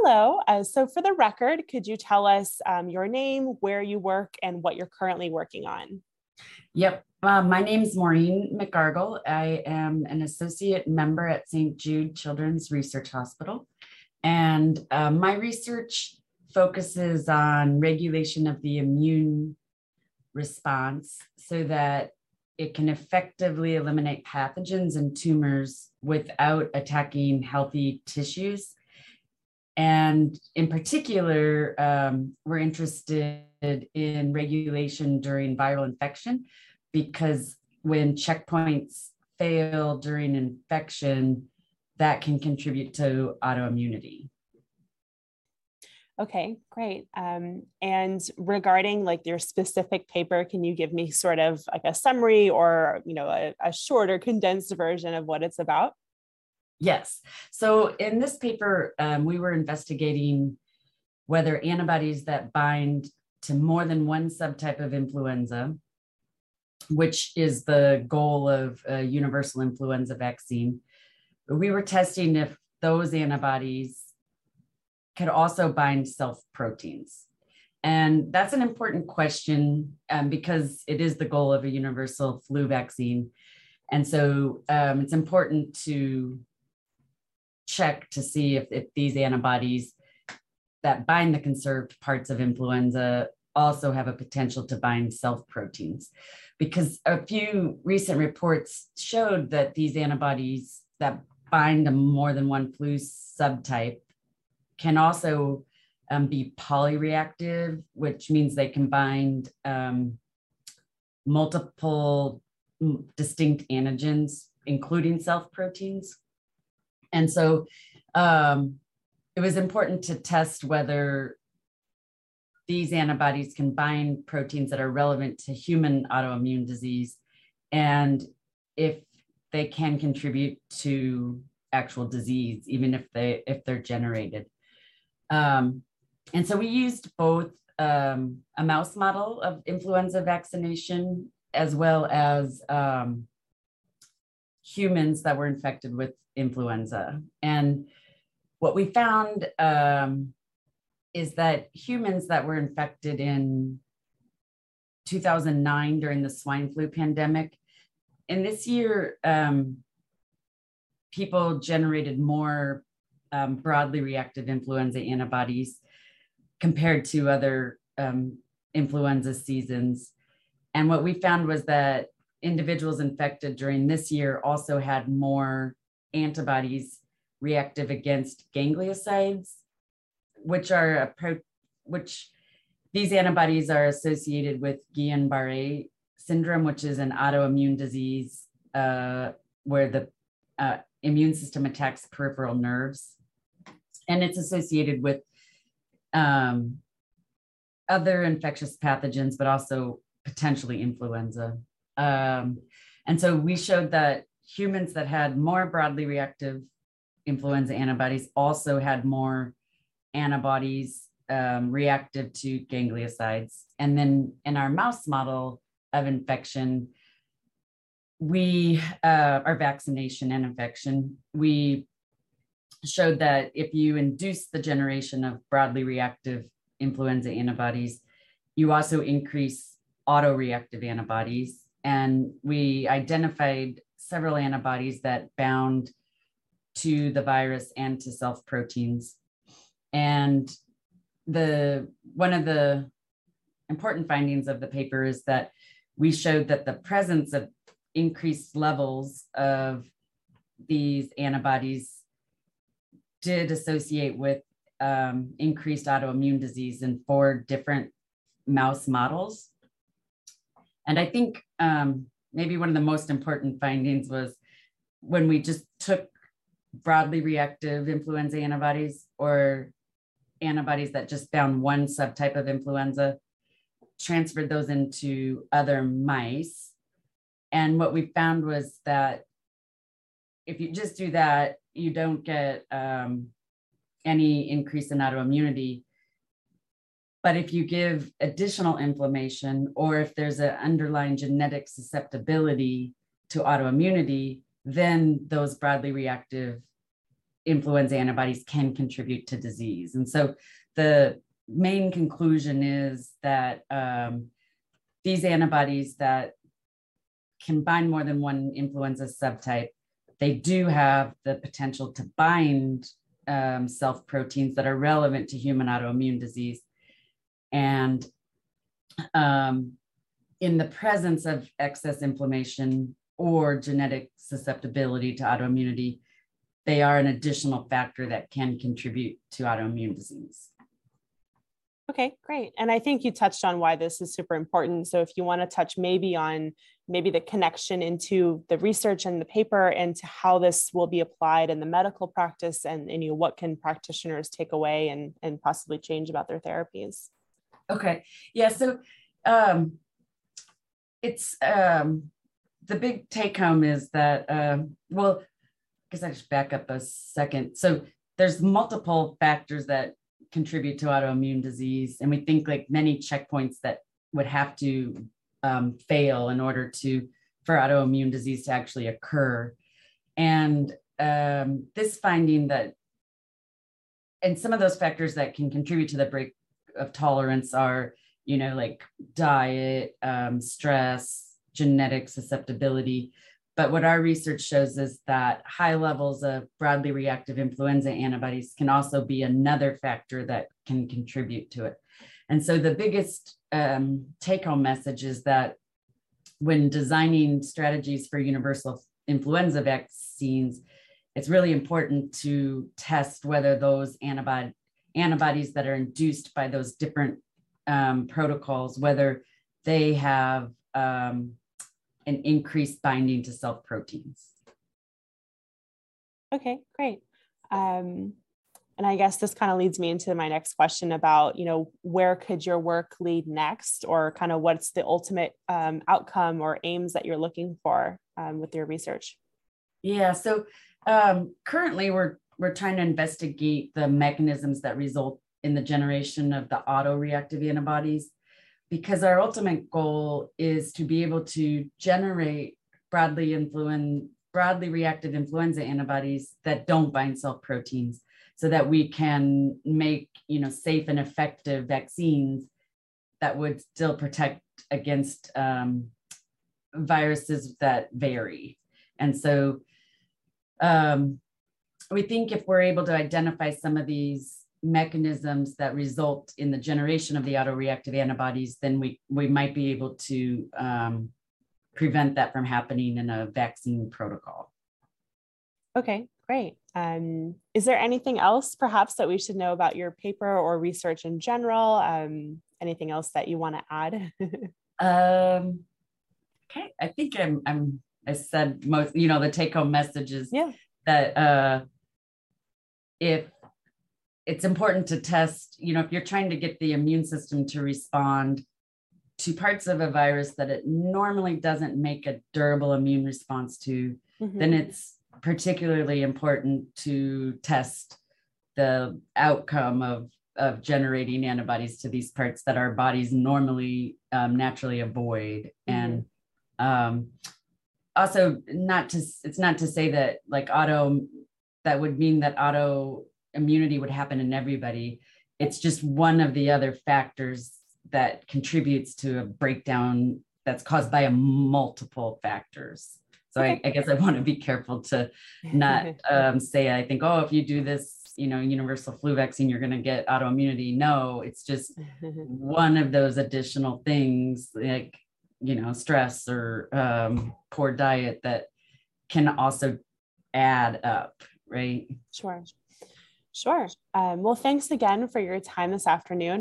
Hello. So for the record, could you tell us your name, where you work, and what you're currently working on? Yep. My name's Maureen McGargle. I am an associate member at St. Jude Children's Research Hospital. And my research focuses on regulation of the immune response so that it can effectively eliminate pathogens and tumors without attacking healthy tissues. And in particular, we're interested in regulation during viral infection because when checkpoints fail during infection, that can contribute to autoimmunity. Okay, great. And regarding like your specific paper, can you give me sort of like a summary or, a shorter condensed version of what it's about? Yes. So in this paper, we were investigating whether antibodies that bind to more than one subtype of influenza, which is the goal of a universal influenza vaccine, we were testing if those antibodies could also bind self-proteins. And that's an important question because it is the goal of a universal flu vaccine. And so it's important to check to see if these antibodies that bind the conserved parts of influenza also have a potential to bind self-proteins. Because a few recent reports showed that these antibodies that bind to more than one flu subtype can also be polyreactive, which means they can bind multiple distinct antigens, including self-proteins. And so it was important to test whether these antibodies can bind proteins that are relevant to human autoimmune disease and if they can contribute to actual disease, even if they're generated. And so we used both a mouse model of influenza vaccination as well as humans that were infected with influenza. And what we found is that humans that were infected in 2009 during the swine flu pandemic, and this year, people generated more broadly reactive influenza antibodies compared to other influenza seasons. And what we found was that individuals infected during this year also had more antibodies reactive against gangliosides, which these antibodies are associated with Guillain-Barré syndrome, which is an autoimmune disease where the immune system attacks peripheral nerves. And it's associated with other infectious pathogens, but also potentially influenza. And so we showed that humans that had more broadly reactive influenza antibodies also had more antibodies reactive to gangliosides. And then in our mouse model of infection, our vaccination and infection, we showed that if you induce the generation of broadly reactive influenza antibodies, you also increase autoreactive antibodies. And we identified several antibodies that bound to the virus and to self-proteins. And one of the important findings of the paper is that we showed that the presence of increased levels of these antibodies did associate with increased autoimmune disease in 4 different mouse models. And I think maybe one of the most important findings was when we just took broadly reactive influenza antibodies or antibodies that just found one subtype of influenza, transferred those into other mice. And what we found was that if you just do that, you don't get any increase in autoimmunity. But if you give additional inflammation, or if there's an underlying genetic susceptibility to autoimmunity, then those broadly reactive influenza antibodies can contribute to disease. And so the main conclusion is that these antibodies that can bind more than one influenza subtype, they do have the potential to bind self-proteins that are relevant to human autoimmune disease. And in the presence of excess inflammation or genetic susceptibility to autoimmunity, they are an additional factor that can contribute to autoimmune disease. Okay, great. And I think you touched on why this is super important. So if you want to touch maybe on the connection into the research and the paper and to how this will be applied in the medical practice and what can practitioners take away and possibly change about their therapies. Okay. Yeah. So it's the big take home is that, well, I guess I just back up a second. So there's multiple factors that contribute to autoimmune disease. And we think like many checkpoints that would have to fail in order for autoimmune disease to actually occur. And this finding that, and some of those factors that can contribute to the break of tolerance are, like diet, stress, genetic susceptibility. But what our research shows is that high levels of broadly reactive influenza antibodies can also be another factor that can contribute to it. And so the biggest take-home message is that when designing strategies for universal influenza vaccines, it's really important to test whether those antibodies that are induced by those different protocols, whether they have an increased binding to self-proteins. Okay, great. And I guess this kind of leads me into my next question about, where could your work lead next, or kind of what's the ultimate outcome or aims that you're looking for with your research? Yeah, so currently we're trying to investigate the mechanisms that result in the generation of the autoreactive antibodies, because our ultimate goal is to be able to generate broadly reactive influenza antibodies that don't bind self-proteins, so that we can make safe and effective vaccines that would still protect against viruses that vary. And so we think if we're able to identify some of these mechanisms that result in the generation of the autoreactive antibodies, then we might be able to prevent that from happening in a vaccine protocol. Okay, great. Is there anything else perhaps that we should know about your paper or research in general? Anything else that you want to add? Okay, I think I said most, the take-home message is that if it's important to test, if you're trying to get the immune system to respond to parts of a virus that it normally doesn't make a durable immune response to, then it's particularly important to test the outcome of generating antibodies to these parts that our bodies normally naturally avoid. And also it's not to say that that would mean that autoimmunity would happen in everybody. It's just one of the other factors that contributes to a breakdown that's caused by multiple factors. So I guess I want to be careful to not say, I think, if you do this, universal flu vaccine, you're going to get autoimmunity. No, it's just one of those additional things like, stress or poor diet that can also add up, right? Sure. Well, thanks again for your time this afternoon.